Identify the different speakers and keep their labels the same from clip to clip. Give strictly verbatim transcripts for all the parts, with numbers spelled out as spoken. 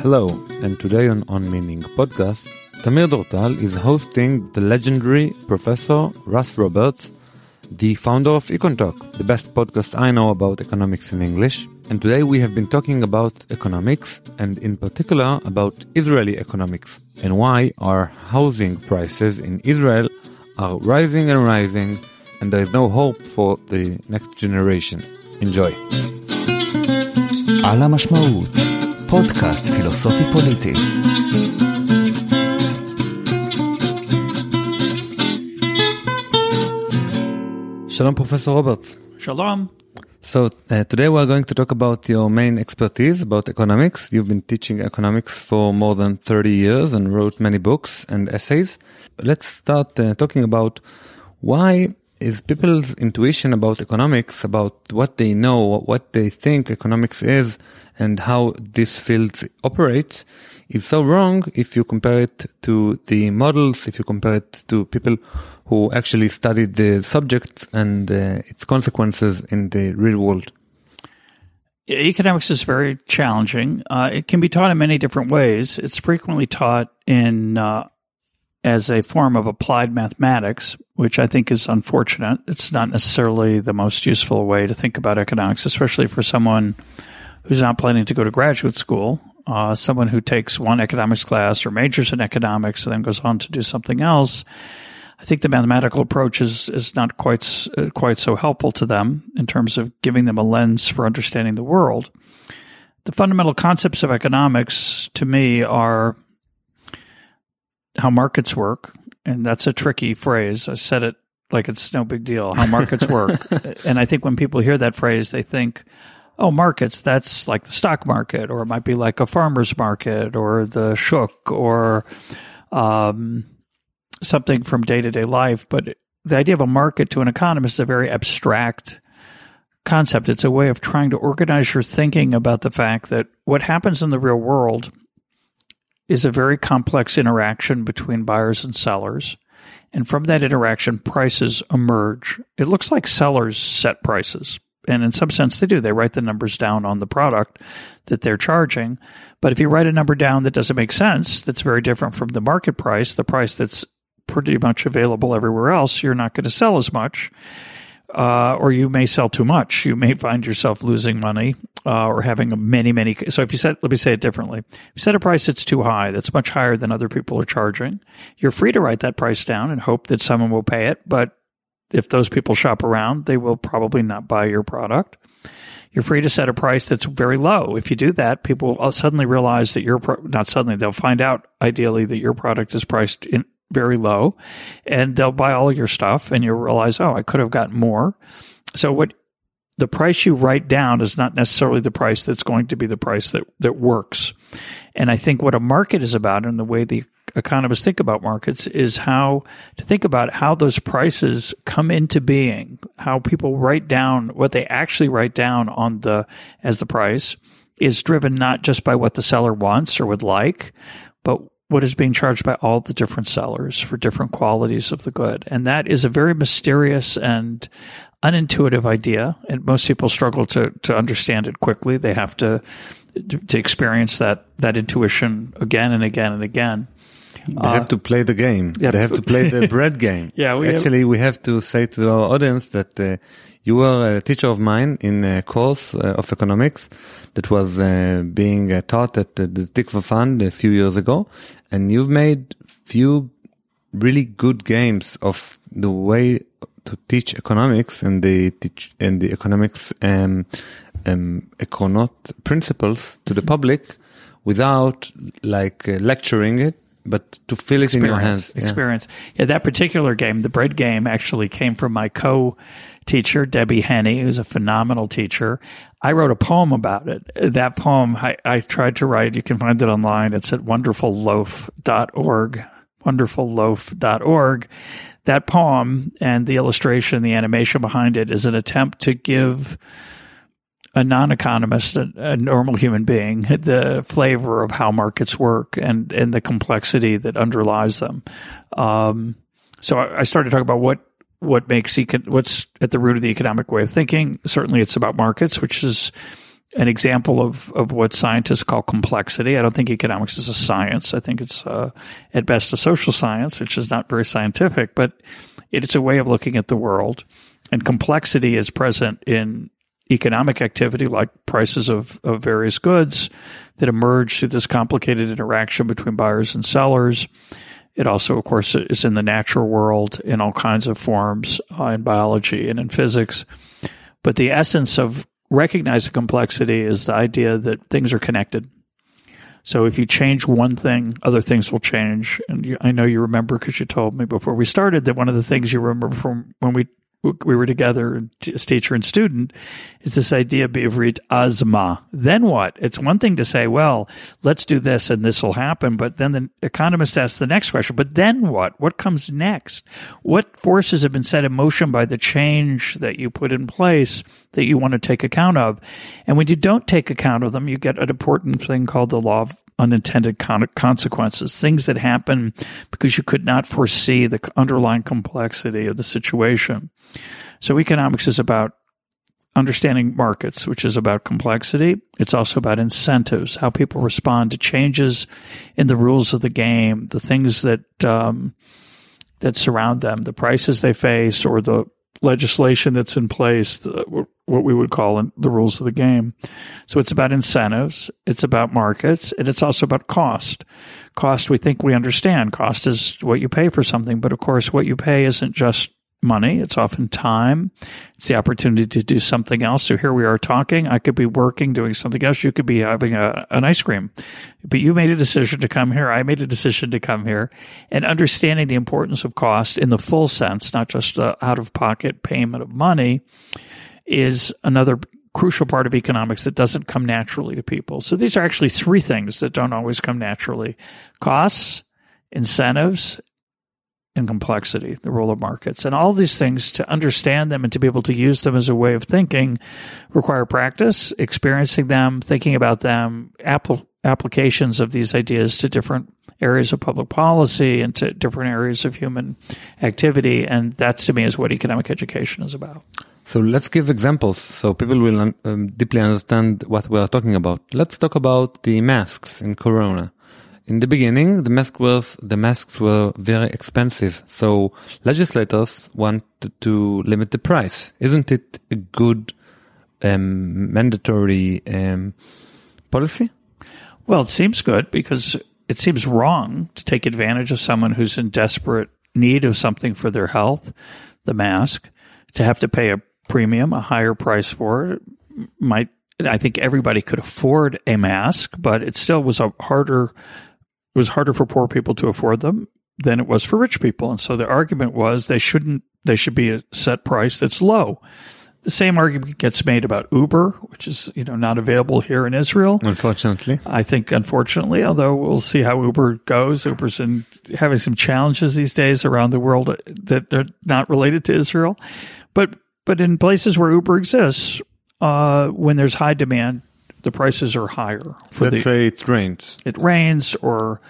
Speaker 1: Hello, and today on On Meaning podcast, Tamir Dortal is hosting the legendary Professor Russ Roberts, the founder of EconTalk, the best podcast I know about economics in English. And today we have been talking about economics, and in particular about Israeli economics, and why our housing prices in Israel are rising and rising, and there is no hope for the next generation. Enjoy.
Speaker 2: על המשמעות, פודקאסט פילוסופי פוליטי.
Speaker 1: Shalom, Professor Roberts.
Speaker 3: Shalom.
Speaker 1: So uh, today we are going to talk about your main expertise about economics. You've been teaching economics for more than thirty years and wrote many books and essays. Let's start uh, talking about why is people's intuition about economics, about what they know, what they think economics is, and how this field operates, is so wrong if you compare it to the models, if you compare it to people who actually studied the subject and uh, its consequences in the real world.
Speaker 3: Economics is very challenging. Uh, it can be taught in many different ways. It's frequently taught in uh, as a form of applied mathematics, which I think is unfortunate. It's not necessarily the most useful way to think about economics, especially for someone who's not planning to go to graduate school, uh, someone who takes one economics class or majors in economics and then goes on to do something else. I think the mathematical approach is, is not quite, uh, quite so helpful to them in terms of giving them a lens for understanding the world. The fundamental concepts of economics, to me, are how markets work, and that's a tricky phrase. I said it like it's no big deal, how markets work. And I think when people hear that phrase, they think, oh, markets, that's like the stock market, or it might be like a farmer's market, or the shuk, or um, something from day-to-day life. But the idea of a market to an economist is a very abstract concept. It's a way of trying to organize your thinking about the fact that what happens in the real world is a very complex interaction between buyers and sellers. And from that interaction, prices emerge. It looks like sellers set prices. And in some sense, they do. They write the numbers down on the product that they're charging. But if you write a number down that doesn't make sense, that's very different from the market price, the price that's pretty much available everywhere else, you're not going to sell as much. Uh, or you may sell too much. You may find yourself losing money uh, or having a many, many. So if you set, let me say it differently. If you set a price that's too high, that's much higher than other people are charging, you're free to write that price down and hope that someone will pay it. But if those people shop around, they will probably not buy your product. You're free to set a price that's very low. If you do that, people will suddenly realize that your pro- not suddenly, they'll find out ideally that your product is priced in very low, and they'll buy all of your stuff, and you'll realize, oh, I could have gotten more. So what the price you write down is not necessarily the price that's going to be the price that, that works. And I think what a market is about, and the way the economists think about markets, is how to think about how those prices come into being, how people write down what they actually write down on the as the price is driven not just by what the seller wants or would like, but what is being charged by all the different sellers for different qualities of the good. And that is a very mysterious and unintuitive idea, and most people struggle to to understand it quickly. They have to to experience that that intuition again and again and again.
Speaker 1: They have to play the game.
Speaker 3: Yeah.
Speaker 1: They have to play the bread game.
Speaker 3: Yeah, we
Speaker 1: Actually,
Speaker 3: have,
Speaker 1: we have to say to our audience that uh, you were a teacher of mine in a course uh, of economics that was uh, being uh, taught at uh, the Tikva Fund a few years ago, and you've made few really good games of the way to teach economics and the teach and the economics um, um, economic principles to the public without like uh, lecturing it, but to feel it in your hands.
Speaker 3: Experience. Yeah. yeah, that particular game, the bread game, actually came from my co-teacher, Debbie Henney, who's a phenomenal teacher. I wrote a poem about it. That poem, I, I tried to write, you can find it online. It's at wonderful loaf dot org, wonderful loaf dot org. That poem and the illustration, the animation behind it is an attempt to give a non-economist, a, a normal human being, the flavor of how markets work and, and the complexity that underlies them. Um, so I, I started talking about what, what makes econ- what's at the root of the economic way of thinking. Certainly it's about markets, which is an example of, of what scientists call complexity. I don't think economics is a science. I think it's uh, at best a social science, which is not very scientific, but it's a way of looking at the world. And complexity is present in economic activity, like prices of, of various goods that emerge through this complicated interaction between buyers and sellers. It also, of course, is in the natural world in all kinds of forms, uh, in biology and in physics. But the essence of recognizing complexity is the idea that things are connected. So if you change one thing, other things will change. And you, I know you remember, because you told me before we started, that one of the things you remember from when we we were together as teacher and student is this idea of Ivrit azma. Then what? It's one thing to say, well, let's do this and this will happen. But then the economist asks the next question, but then what? What comes next? What forces have been set in motion by the change that you put in place that you want to take account of? And when you don't take account of them, you get an important thing called the law of unintended con- consequences, things that happen because you could not foresee the underlying complexity of the situation. So economics is about understanding markets, which is about complexity. It's also about incentives, how people respond to changes in the rules of the game, the things that um, that surround them, the prices they face, or the legislation that's in place, the, what we would call in the rules of the game. So it's about incentives, it's about markets, and it's also about cost. Cost, we think we understand. Cost is what you pay for something, but of course what you pay isn't just money. It's often time. It's the opportunity to do something else. So here we are talking. I could be working, doing something else. You could be having a, an ice cream. But you made a decision to come here. I made a decision to come here. And understanding the importance of cost in the full sense, not just uh, out-of-pocket payment of money, is another crucial part of economics that doesn't come naturally to people. So these are actually three things that don't always come naturally: costs, incentives, and complexity, the role of markets. And all these things, to understand them and to be able to use them as a way of thinking, require practice, experiencing them, thinking about them, apl- applications of these ideas to different areas of public policy and to different areas of human activity. And that, to me, is what economic education is about.
Speaker 1: So let's give examples so people will um, deeply understand what we are talking about. Let's talk about the masks in Corona. In the beginning, the masks were, the masks were very expensive, so legislators wanted to limit the price. Isn't it a good um, mandatory um, policy?
Speaker 3: Well, it seems good, because it seems wrong to take advantage of someone who's in desperate need of something for their health, the mask, to have to pay a premium, a higher price for it. Might, I think everybody could afford a mask, but it still was a harder It was harder for poor people to afford them than it was for rich people. And so the argument was they shouldn't, they should be a set price that's low. The same argument gets made about Uber, which is, you know, not available here in Israel.
Speaker 1: Unfortunately.
Speaker 3: I think, unfortunately, although we'll see how Uber goes. Uber's in, having some challenges these days around the world that are not related to Israel. But, but in places where Uber exists, uh, when there's high demand, the prices are higher. For
Speaker 1: Let's
Speaker 3: the,
Speaker 1: say it rains.
Speaker 3: It rains, or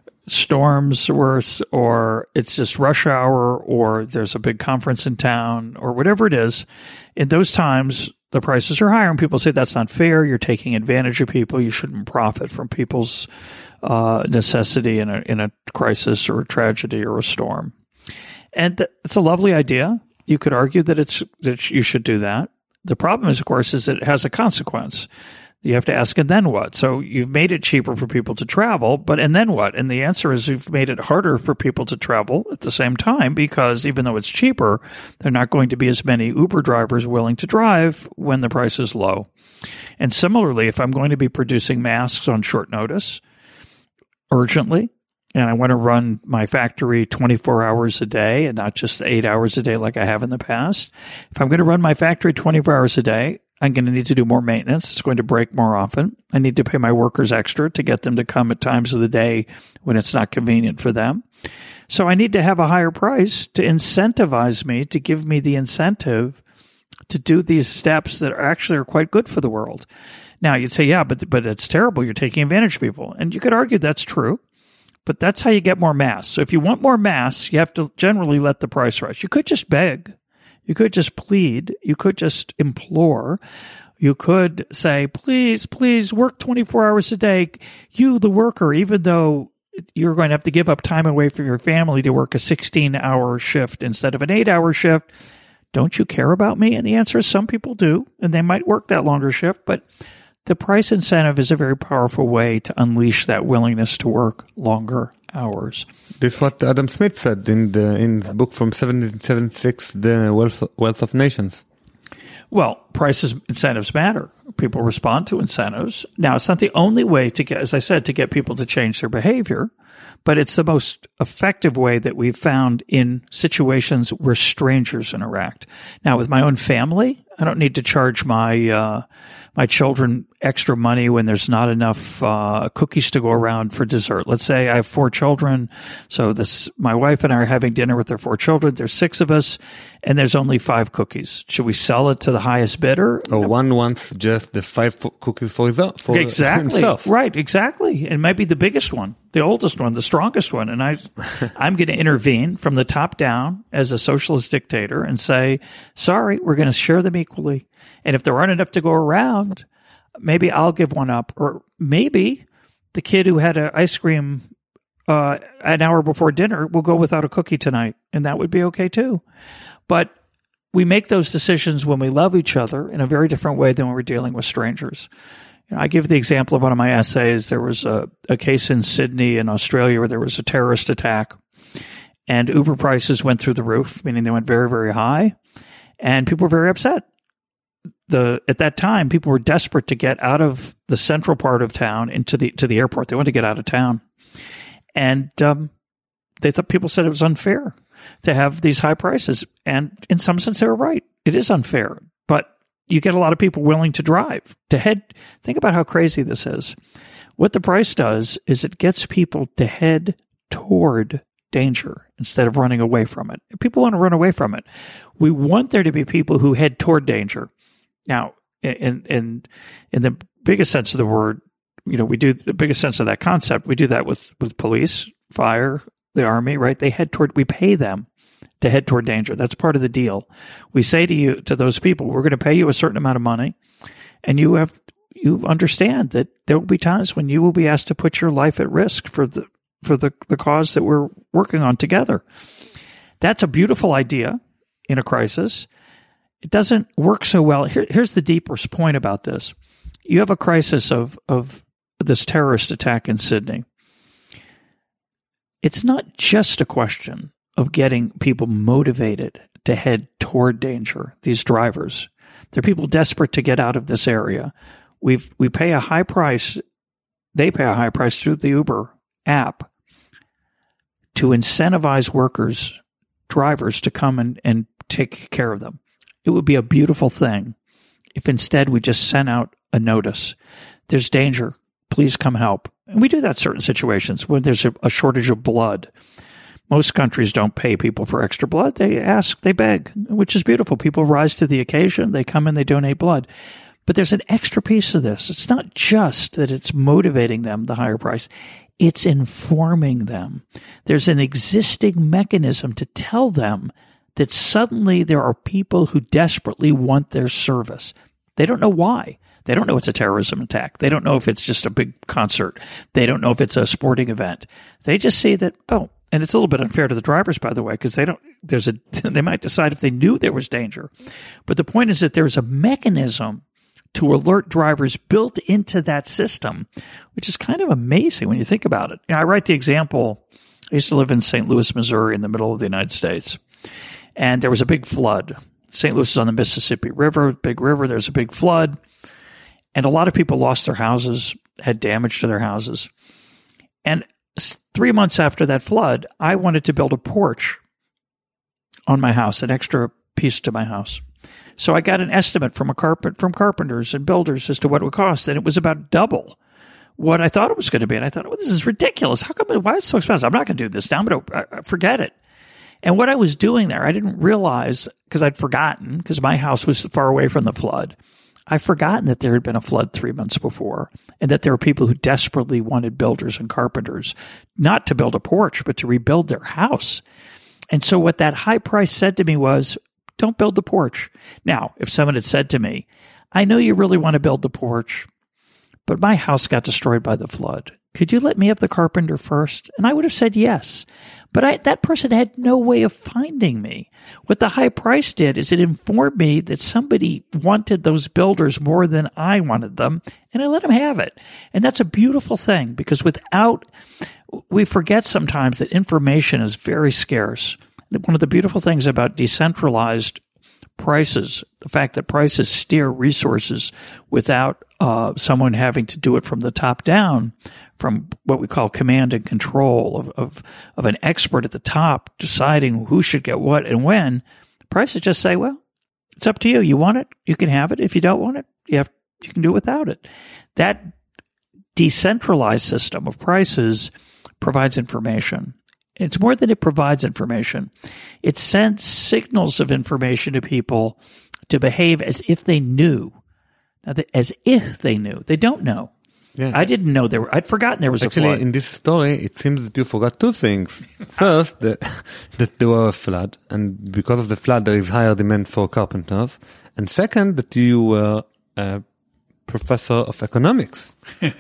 Speaker 3: storms worse, or it's just rush hour, or there's a big conference in town, or whatever it is. In those times, the prices are higher, and people say that's not fair. You're taking advantage of people. You shouldn't profit from people's uh, necessity in a in a crisis or a tragedy or a storm. And th- it's a lovely idea. You could argue that it's that you should do that. The problem is, of course, is that it has a consequence. You have to ask, and then what? So you've made it cheaper for people to travel, but and then what? And the answer is you've made it harder for people to travel at the same time, because even though it's cheaper, there are not going to be as many Uber drivers willing to drive when the price is low. And similarly, if I'm going to be producing masks on short notice, urgently, and I want to run my factory twenty-four hours a day and not just eight hours a day like I have in the past, if I'm going to run my factory twenty-four hours a day, I'm going to need to do more maintenance. It's going to break more often. I need to pay my workers extra to get them to come at times of the day when it's not convenient for them. So I need to have a higher price to incentivize me, to give me the incentive to do these steps that are actually are quite good for the world. Now, you'd say, yeah, but but it's terrible. You're taking advantage of people. And you could argue that's true. But that's how you get more mass. So if you want more mass, you have to generally let the price rise. You could just beg. You could just plead. You could just implore. You could say, please, please work twenty-four hours a day. You, the worker, even though you're going to have to give up time away from your family to work a sixteen-hour shift instead of an eight-hour shift, don't you care about me? And the answer is some people do, and they might work that longer shift, but the price incentive is a very powerful way to unleash that willingness to work longer hours.
Speaker 1: This is what Adam Smith said in the in the book from seventeen seventy-six, The Wealth, Wealth of Nations.
Speaker 3: Well, prices, incentives matter. People respond to incentives. Now, it's not the only way to get, as I said, to get people to change their behavior, but it's the most effective way that we've found in situations where strangers interact. Now, with my own family, I don't need to charge my uh, my children extra money when there's not enough uh, cookies to go around for dessert. Let's say I have four children, so this my wife and I are having dinner with their four children. There's six of us, and there's only five cookies. Should we sell it to the highest bidder?
Speaker 1: Or no. One wants just the five cookies for, his, for
Speaker 3: exactly.
Speaker 1: himself.
Speaker 3: Right, exactly. It might be the biggest one, the oldest one, the strongest one. And I, I'm going to intervene from the top down as a socialist dictator and say, sorry, we're going to share them equally. And if there aren't enough to go around, maybe I'll give one up. Or maybe the kid who had an ice cream uh, an hour before dinner will go without a cookie tonight, and that would be okay too. But we make those decisions when we love each other in a very different way than when we're dealing with strangers. You know, I give the example of one of my essays. There was a, a case in Sydney in Australia where there was a terrorist attack, and Uber prices went through the roof, meaning they went very, very high, and people were very upset. The at that time, people were desperate to get out of the central part of town into the to the airport. They wanted to get out of town, and um, they thought people said it was unfair to have these high prices. And in some sense, they were right. It is unfair, but you get a lot of people willing to drive to head. Think about how crazy this is. What the price does is it gets people to head toward danger instead of running away from it. People want to run away from it. We want there to be people who head toward danger. Now, in in in the biggest sense of the word, you know, we do the biggest sense of that concept. We do that with with police, fire, the army, right? They head toward. We pay them to head toward danger. That's part of the deal. We say to you, to those people, we're going to pay you a certain amount of money, and you have you understand that there will be times when you will be asked to put your life at risk for the for the the cause that we're working on together. That's a beautiful idea in a crisis. It doesn't work so well. Here, here's the deeper point about this. You have a crisis of, of this terrorist attack in Sydney. It's not just a question of getting people motivated to head toward danger, these drivers. They're people desperate to get out of this area. We've, we pay a high price, they pay a high price through the Uber app to incentivize workers, drivers, to come and, and take care of them. It would be a beautiful thing if instead we just sent out a notice. There's danger. Please come help. And we do that in certain situations when there's a, a shortage of blood. Most countries don't pay people for extra blood. They ask, they beg, which is beautiful. People rise to the occasion. They come and they donate blood. But there's an extra piece of this. It's not just that it's motivating them, the higher price. It's informing them. There's an existing mechanism to tell them that suddenly there are people who desperately want their service. They don't know why. They don't know it's a terrorism attack. They don't know if it's just a big concert. They don't know if it's a sporting event. They just see that, oh, and it's a little bit unfair to the drivers, by the way, because they don't, there's a, they might decide if they knew there was danger. But the point is that there's a mechanism to alert drivers built into that system, which is kind of amazing when you think about it. You know, I write the example, I used to live in Saint Louis, Missouri, in the middle of the United States. And there was a big flood. Saint Louis is on the Mississippi River, big river. There's a big flood. And a lot of people lost their houses, had damage to their houses. And three months after that flood, I wanted to build a porch on my house, an extra piece to my house. So I got an estimate from a carpet from carpenters and builders as to what it would cost, and it was about double what I thought it was going to be. And I thought, well, this is ridiculous. How come? Why is it so expensive? I'm not going to do this now. I'm going to uh, forget it. And what I was doing there, I didn't realize, because I'd forgotten, because my house was far away from the flood. I'd forgotten that there had been a flood three months before, and that there were people who desperately wanted builders and carpenters not to build a porch, but to rebuild their house. And so what that high price said to me was, don't build the porch. Now, if someone had said to me, I know you really want to build the porch, but my house got destroyed by the flood. Could you let me have the carpenter first? And I would have said yes. But I, that person had no way of finding me. What the high price did is it informed me that somebody wanted those builders more than I wanted them, and I let them have it. And that's a beautiful thing, because without, we forget sometimes that information is very scarce. One of the beautiful things about decentralized prices, the fact that prices steer resources without uh, someone having to do it from the top down, from what we call command and control of, of, of an expert at the top deciding who should get what and when, prices just say, well, it's up to you. You want it, you can have it. If you don't want it, you have you can do without it. That decentralized system of prices provides information. It's more than it provides information. It sends signals of information to people to behave as if they knew. Now, as if they knew. They don't know.
Speaker 1: Yeah.
Speaker 3: I didn't know there were, I'd forgotten there was
Speaker 1: Actually,
Speaker 3: a flood.
Speaker 1: in this story, it seems that you forgot two things. First, that, that there were a flood, and because of the flood, there is higher demand for carpenters. And second, that you were a professor of economics.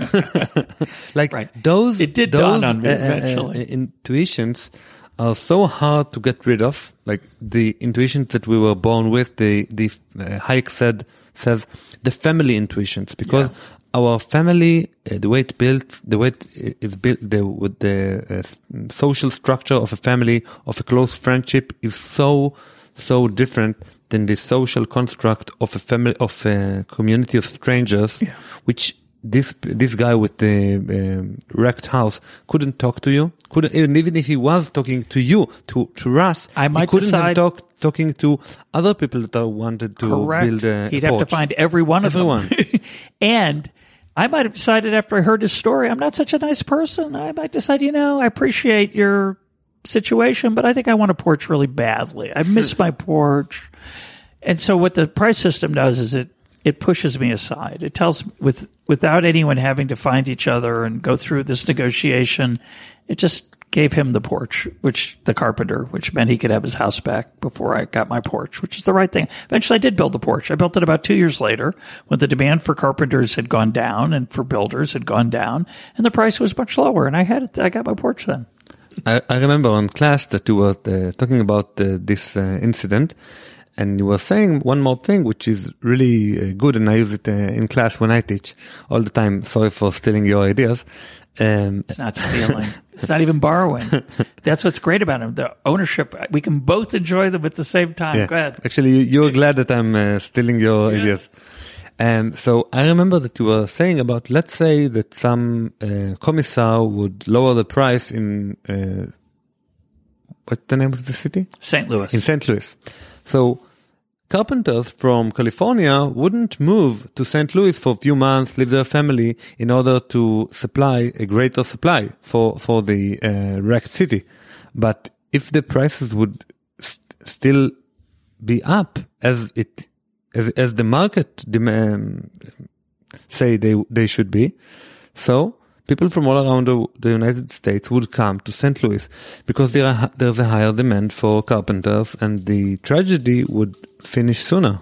Speaker 1: Like
Speaker 3: right.
Speaker 1: those,
Speaker 3: it did
Speaker 1: those
Speaker 3: dawn on me
Speaker 1: uh,
Speaker 3: eventually.
Speaker 1: Uh, uh, intuitions are so hard to get rid of. Like the intuitions that we were born with, the, the uh, Hayek said, says the family intuitions, because yeah. Our family, uh, the way it built, the way it is built, the, with the uh, social structure of a family, of a close friendship, is so, so different than the social construct of a family, of a community of strangers, yeah. which this this guy with the um, wrecked house couldn't talk to you. Couldn't even if he was talking to you, to to Russ,
Speaker 3: I might
Speaker 1: he couldn't
Speaker 3: decide,
Speaker 1: have talked talking to other people that are wanted to
Speaker 3: correct.
Speaker 1: build a
Speaker 3: He'd
Speaker 1: a
Speaker 3: have
Speaker 1: porch.
Speaker 3: to find every one of
Speaker 1: Everyone.
Speaker 3: them. And I might have decided after I heard his story, I'm not such a nice person. I might decide, you know, I appreciate your situation, but I think I want a porch really badly. I miss my porch. And so what the price system does is it, it pushes me aside. It tells with without anyone having to find each other and go through this negotiation, it just gave him the porch, which the carpenter, which meant he could have his house back before I got my porch, which is the right thing. Eventually I did build the porch. I built it about two years later when the demand for carpenters had gone down and for builders had gone down, and the price was much lower, and I had it, I got my porch then.
Speaker 1: I, I remember on class that you were uh, talking about uh, this uh, incident, and you were saying one more thing, which is really uh, good, and I use it uh, in class when I teach all the time. Sorry for stealing your ideas. Um,
Speaker 3: it's not stealing. It's not even borrowing. That's what's great about them. The ownership, we can both enjoy them at the same time.
Speaker 1: Yeah.
Speaker 3: Go ahead.
Speaker 1: Actually, you, you're glad that I'm uh, stealing your yeah. ideas. Um, so I remember that you were saying about, let's say that some uh, commissar would lower the price in, uh, what's the name of the city?
Speaker 3: Saint Louis.
Speaker 1: In Saint Louis. So carpenters from California wouldn't move to Saint Louis for a few months, leave their family in order to supply a greater supply for, for the uh, wrecked city. But if the prices would st- still be up as it, as, as the market demand, say they, they should be, so people from all around the, the United States would come to Saint Louis because there are, there's a higher demand for carpenters, and the tragedy would finish sooner.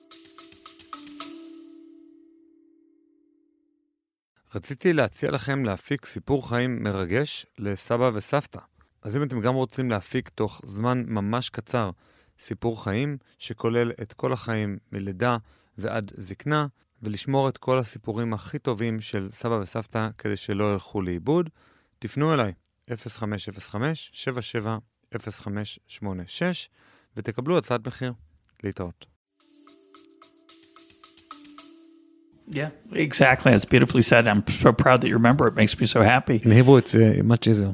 Speaker 1: רציתי להציע לכם להפיק סיפור חיים מרגש לסבא וסבתא. אז אם אתם גם רוצים להפיק תוך זמן ממש קצר סיפור חיים שכולל את כל החיים מלידה ועד זקנה, ולשמור את כל הסיפורים הכי טובים של סבא וסבתא כדי שלא ילכו לאיבוד, תפנו אליי אפס חמש אפס חמש שבע שבע אפס חמש שמונה שש ותקבלו הצעת מחיר. להתראות.
Speaker 3: Yeah, exactly. It's beautifully said. I'm so proud that you remember. It makes me so happy.
Speaker 1: In Hebrew, it's uh, much easier.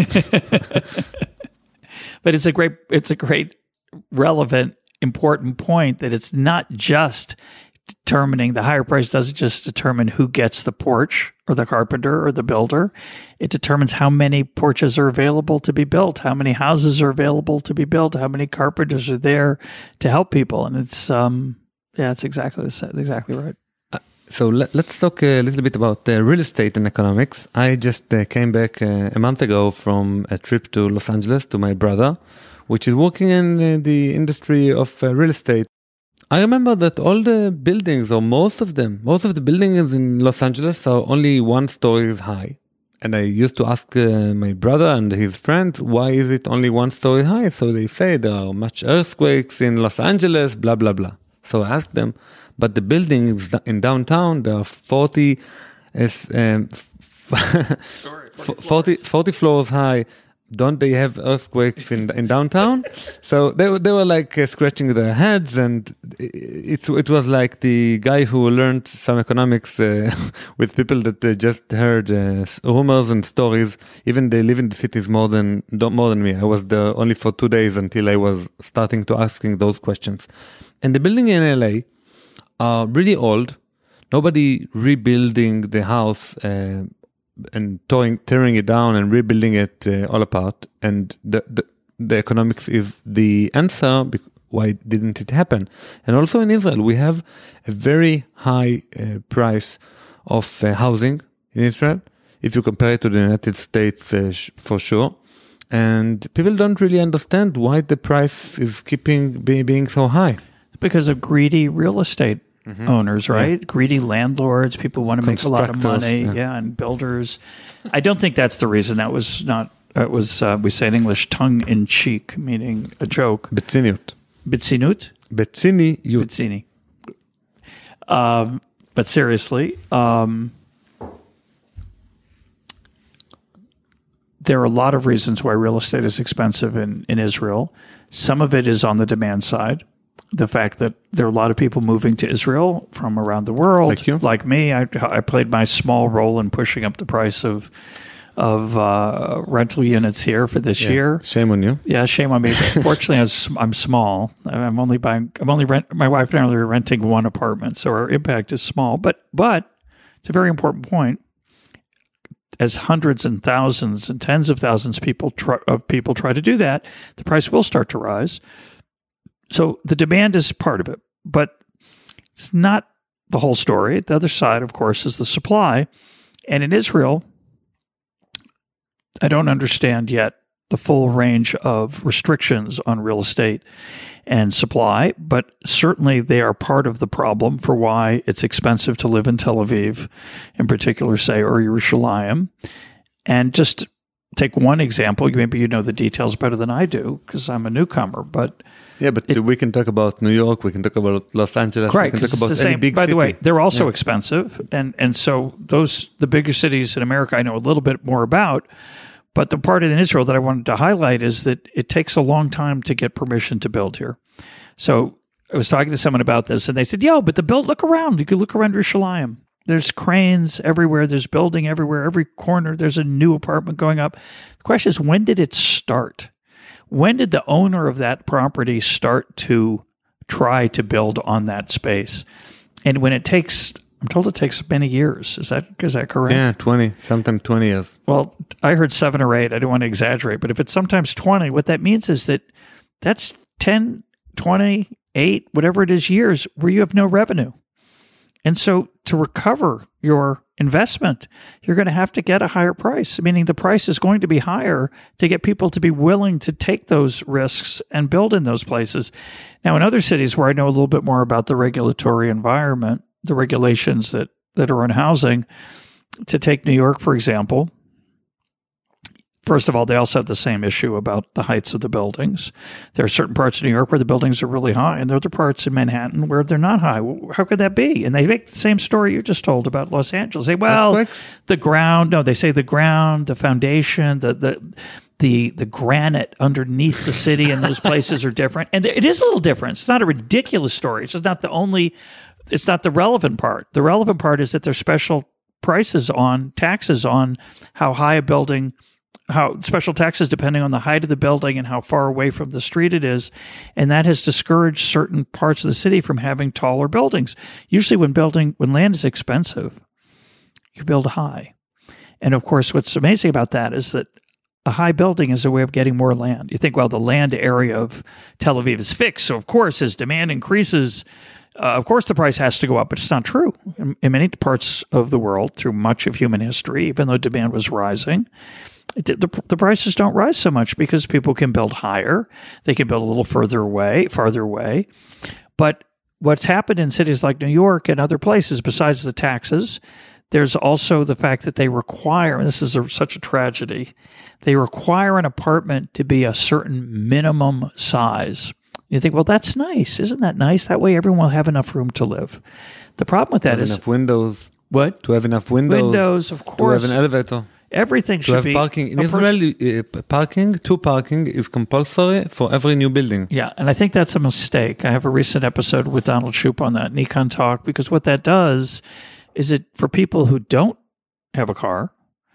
Speaker 3: But it's a great, it's a great, relevant, important point that it's not just determining, the higher price doesn't just determine who gets the porch or the carpenter or the builder. It determines how many porches are available to be built, how many houses are available to be built, how many carpenters are there to help people. And it's, um, yeah, it's exactly exactly right.
Speaker 1: Uh, so let, let's talk a little bit about uh, real estate and economics. I just uh, came back uh, a month ago from a trip to Los Angeles to my brother, which is working in uh, the industry of uh, real estate. I remember that all the buildings, or most of them, most of the buildings in Los Angeles are only one story high. And I used to ask uh, my brother and his friends, why is it only one story high? So they say there are much earthquakes in Los Angeles, blah, blah, blah. So I asked them, but the buildings in downtown, there are forty, um,
Speaker 3: Sorry,
Speaker 1: forty, forty floors high. Don't they have earthquakes in in downtown? So they were they were like uh, scratching their heads, and it it was like the guy who learned some economics uh, with people that uh, just heard uh, rumors and stories. Even they live in the cities more than more than me. I was there only for two days until I was starting to asking those questions. And the building in L A are really old. Nobody rebuilding the house. Uh, and tearing, tearing it down and rebuilding it uh, all apart. And the, the the economics is the answer. Why didn't it happen? And also in Israel, we have a very high uh, price of uh, housing in Israel, if you compare it to the United States, uh, sh- for sure. And people don't really understand why the price is keeping be, being so high.
Speaker 3: Because of greedy real estate Mm-hmm. owners, right? Yeah. Greedy landlords, people want to make a lot of money, yeah. yeah, and builders. I don't think that's the reason. That was not, it was, uh, we say in English, tongue-in-cheek, meaning a joke.
Speaker 1: Betziniut.
Speaker 3: Betziniut?
Speaker 1: Betziniut.
Speaker 3: Betzini. Um, but seriously, um, there are a lot of reasons why real estate is expensive in, in Israel. Some of it is on the demand side. The fact that there are a lot of people moving to Israel from around the world,
Speaker 1: like, you?
Speaker 3: like me. I, I played my small role in pushing up the price of of uh, rental units here for this
Speaker 1: yeah.
Speaker 3: year.
Speaker 1: Shame on you.
Speaker 3: Yeah, shame on me. Fortunately, I was, I'm small. I'm only buying. I'm only rent. My wife and I are renting one apartment, so our impact is small. But but it's a very important point. As hundreds and thousands and tens of thousands people try, of people try to do that, the price will start to rise. So the demand is part of it, but it's not the whole story. The other side, of course, is the supply. And in Israel, I don't understand yet the full range of restrictions on real estate and supply, but certainly they are part of the problem for why it's expensive to live in Tel Aviv, in particular, say, or Yerushalayim. And just take one example. Maybe you know the details better than I do because I'm a newcomer, but
Speaker 1: yeah, but it, we can talk about New York. We can talk about Los Angeles.
Speaker 3: Right,
Speaker 1: we can talk about
Speaker 3: the same.
Speaker 1: any big
Speaker 3: By
Speaker 1: city.
Speaker 3: the way, they're also
Speaker 1: yeah.
Speaker 3: expensive, and and so those the bigger cities in America I know a little bit more about. But the part in Israel that I wanted to highlight is that it takes a long time to get permission to build here. So I was talking to someone about this, and they said, "Yo, but the build. Look around. You could look around Yerushalayim. There's cranes everywhere. There's building everywhere. Every corner, there's a new apartment going up." The question is, when did it start? When did the owner of that property start to try to build on that space? And when it takes, I'm told it takes many years. Is that is that correct?
Speaker 1: Yeah, twenty, sometimes twenty years.
Speaker 3: Well, I heard seven or eight. I don't want to exaggerate, but if it's sometimes twenty, what that means is that that's ten, twenty, eight, whatever it is, years where you have no revenue. And so to recover your investment, you're going to have to get a higher price, meaning the price is going to be higher to get people to be willing to take those risks and build in those places. Now, in other cities where I know a little bit more about the regulatory environment, the regulations that, that are on housing, to take New York, for example, first of all, they also have the same issue about the heights of the buildings. There are certain parts of New York where the buildings are really high, and there are other parts in Manhattan where they're not high. How could that be? And they make the same story you just told about Los Angeles. They say, well,
Speaker 1: Earthquakes?
Speaker 3: the ground, no, they say the ground, the foundation, the the the the granite underneath the city in those places are different. And it is a little different. It's not a ridiculous story. It's just not the only, it's not the relevant part. The relevant part is that there's special prices on, taxes on how high a building, how special taxes depending on the height of the building and how far away from the street it is. And that has discouraged certain parts of the city from having taller buildings. Usually when building, when land is expensive, you build high. And of course, what's amazing about that is that a high building is a way of getting more land. You think, well, the land area of Tel Aviv is fixed. So of course, as demand increases, uh, of course the price has to go up, but it's not true. In, in many parts of the world, through much of human history, even though demand was rising, It, the, the prices don't rise so much because people can build higher. They can build a little further away, farther away. But what's happened in cities like New York and other places, besides the taxes, there's also the fact that they require, and this is a, such a tragedy, they require an apartment to be a certain minimum size. You think, well, that's nice. Isn't that nice? That way everyone will have enough room to live. The problem with that
Speaker 1: have
Speaker 3: is...
Speaker 1: enough windows.
Speaker 3: What?
Speaker 1: To have enough windows.
Speaker 3: Windows, of course.
Speaker 1: To have an elevator.
Speaker 3: Everything
Speaker 1: to
Speaker 3: should
Speaker 1: have
Speaker 3: be...
Speaker 1: parking. In Israel, uh, parking, two parking is compulsory for every new building.
Speaker 3: Yeah, and I think that's a mistake. I have a recent episode with Donald Shoup on that, Econ Talk, because what that does is it for people who don't have a car,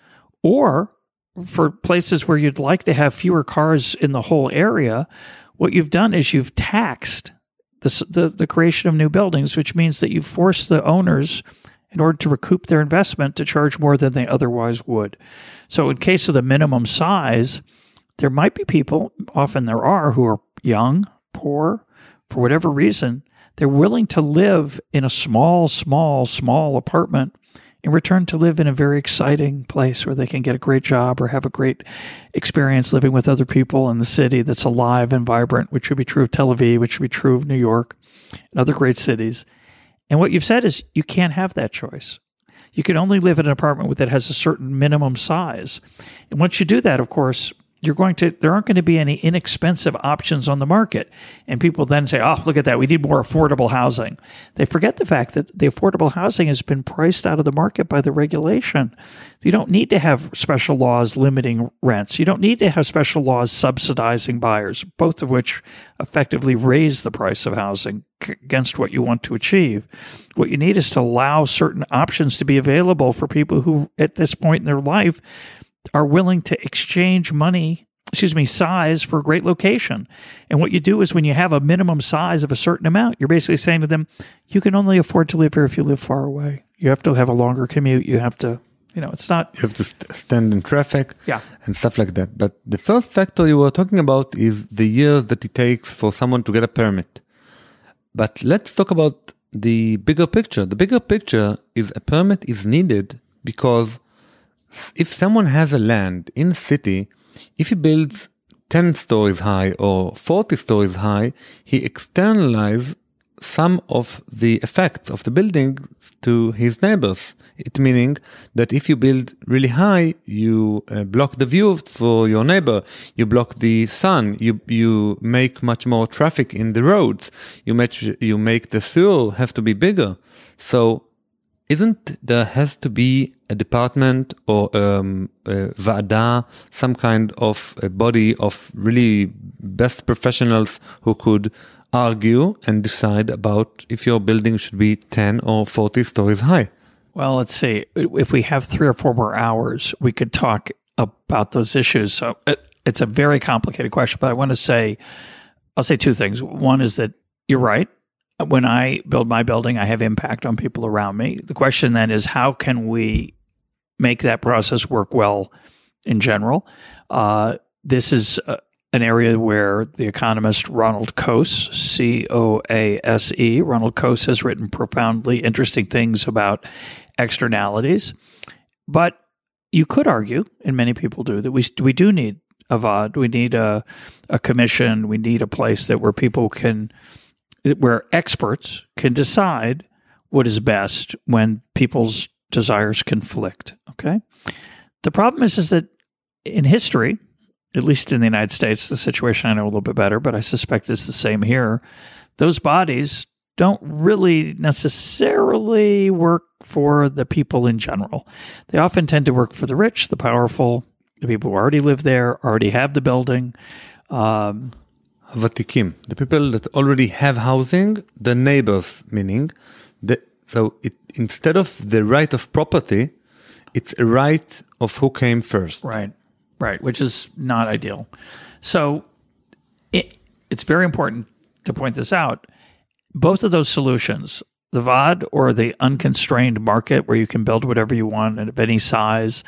Speaker 3: or for places where you'd like to have fewer cars in the whole area, what you've done is you've taxed the, the, the creation of new buildings, which means that you've forced the owners, in order to recoup their investment, to charge more than they otherwise would. So in case of the minimum size, there might be people, often there are, who are young, poor, for whatever reason, they're willing to live in a small, small, small apartment in return to live in a very exciting place where they can get a great job or have a great experience living with other people in the city that's alive and vibrant, which would be true of Tel Aviv, which would be true of New York and other great cities. And what you've said is you can't have that choice. You can only live in an apartment that has a certain minimum size. And once you do that, of course, you're going to, there aren't going to be any inexpensive options on the market. And people then say, oh, look at that. We need more affordable housing. They forget the fact that the affordable housing has been priced out of the market by the regulation. You don't need to have special laws limiting rents. You don't need to have special laws subsidizing buyers, both of which effectively raise the price of housing against what you want to achieve. What you need is to allow certain options to be available for people who, at this point in their life, are willing to exchange money, excuse me, size for a great location. And what you do is when you have a minimum size of a certain amount, you're basically saying to them, you can only afford to live here if you live far away. You have to have a longer commute. You have to, you know, it's not...
Speaker 1: You have to st- stand in traffic
Speaker 3: yeah.
Speaker 1: and stuff like that. But the first factor you were talking about is the years that it takes for someone to get a permit. But let's talk about the bigger picture. The bigger picture is a permit is needed because if someone has a land in a city, if he builds ten stories high or forty stories high, he externalizes some of the effects of the building to his neighbors. It meaning that if you build really high, you uh, block the view for your neighbor, you block the sun, you you make much more traffic in the roads, you make, you make the sewer have to be bigger. So isn't there has to be a department or um, a va'ada, some kind of a body of really best professionals who could argue and decide about if your building should be ten or forty stories high?
Speaker 3: Well, let's see. If we have three or four more hours, we could talk about those issues. So it, it's a very complicated question, but I want to say, I'll say two things. One is that you're right. When I build my building, I have impact on people around me. The question then is, how can we make that process work well in general? Uh, this is uh, an area where the economist Ronald Coase, C O A S E, Ronald Coase has written profoundly interesting things about externalities. But you could argue, and many people do, that we we do need a V A D. We need a, a commission. We need a place that where people can... where experts can decide what is best when people's desires conflict, okay? The problem is, is that in history, at least in the United States, the situation I know a little bit better, but I suspect it's the same here, those bodies don't really necessarily work for the people in general. They often tend to work for the rich, the powerful, the people who already live there, already have the building, um...
Speaker 1: Vatikim, the people that already have housing, the neighbors, meaning, the, so it, instead of the right of property, it's a right of who came first.
Speaker 3: Right, right, which is not ideal. So it, it's very important to point this out. Both of those solutions, the V A D or the unconstrained market where you can build whatever you want and of any size,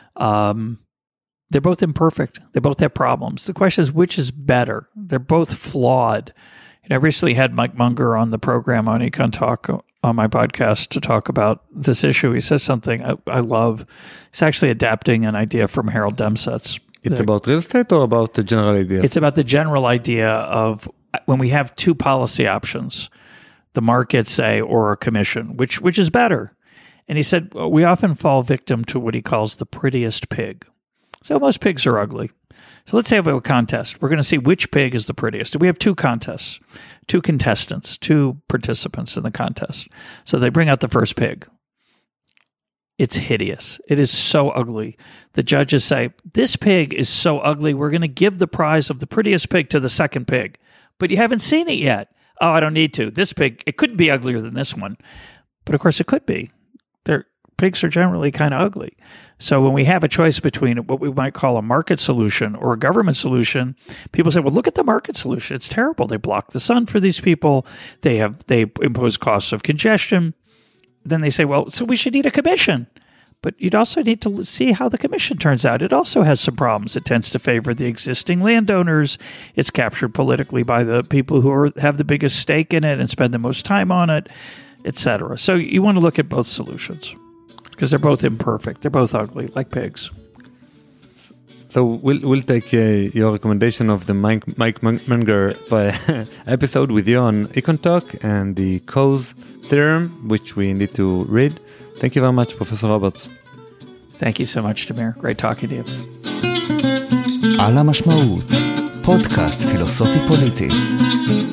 Speaker 3: um, they're both imperfect. They both have problems. The question is, which is better? They're both flawed. And I recently had Mike Munger on the program on Econ Talk on my podcast to talk about this issue. He says something I, I love. He's actually adapting an idea from Harold Demsetz.
Speaker 1: It's the, about real estate or about the general idea?
Speaker 3: It's about the general idea of when we have two policy options, the market, say, or a commission, which which is better? And he said, well, we often fall victim to what he calls the prettiest pig. So most pigs are ugly. So let's say we have a contest. We're going to see which pig is the prettiest. We have two contests, two contestants, two participants in the contest. So they bring out the first pig. It's hideous. It is so ugly. The judges say, this pig is so ugly, we're going to give the prize of the prettiest pig to the second pig. But you haven't seen it yet. Oh, I don't need to. This pig, it couldn't be uglier than this one. But of course it could be. They're, pigs are generally kind of ugly. So when we have a choice between what we might call a market solution or a government solution, people say, well, look at the market solution. It's terrible. They block the sun for these people. They have they impose costs of congestion. Then they say, well, so we should need a commission. But you'd also need to see how the commission turns out. It also has some problems. It tends to favor the existing landowners. It's captured politically by the people who are, have the biggest stake in it and spend the most time on it, et cetera. So you want to look at both solutions because they're both imperfect. They're both ugly, like pigs.
Speaker 1: So we'll we'll take uh, your recommendation of the Mike Mike Munger episode with you on Econ Talk and the Coase theorem, which we need to read. Thank you very much, Professor Roberts.
Speaker 3: Thank you so much, Tamir. Great talking to you.
Speaker 2: על המשמעות, פודקאסט פילוסופי פוליטי.